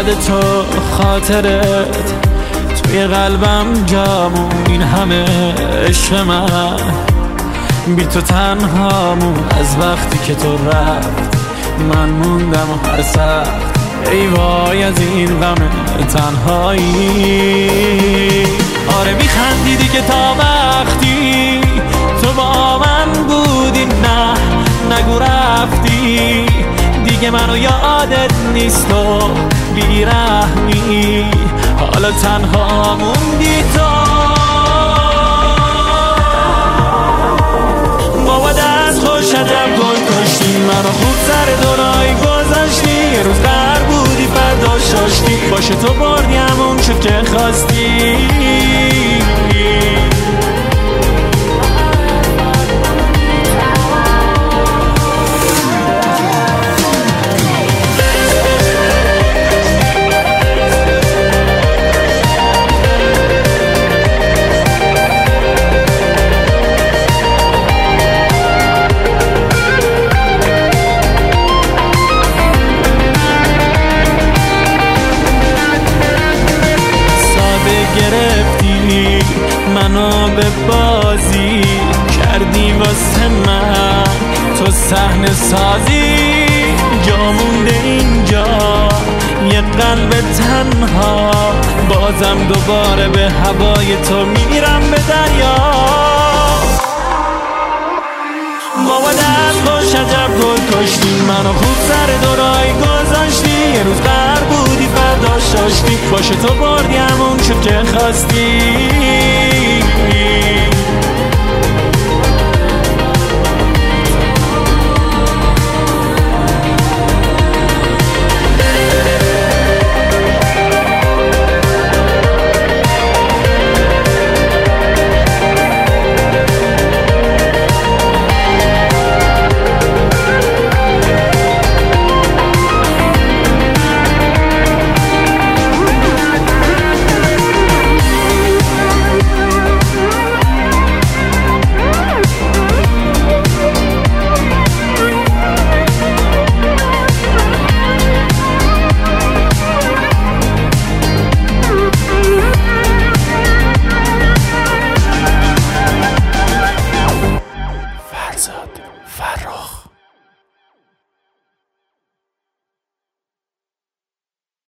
یاد تو خاطرت توی قلبم جامون، این همه عشق من بی تو تنهامون. از وقتی که تو رفت من موندم هر سخت، ای وای از این غم تنهایی. آره میخندیدی که تا وقتی تو با من بودی، نه نگو رفتی دیگه منو یادت نیست و بیرحمی، حالا تنها موندی تو. بابا دست خوش عجب گل کشتی، منو خوب سر دورایی گذاشتی، یه روز قرار بودی فردا شاشتی، باشه تو بردی همون شد که خواستی. گرفتی منو به بازی کردی واسه من، تو صحنه سازی جا مونده اینجا یه قلب تنها، بازم دوباره به هوای تو میرم به دریا. بابا دست خوش عجب گل کشتی، منو خوب سر دورایی گذاشتی، یه روز قرار بودی فردا شاشتی، باشه تو بردی همون شد که خواستی.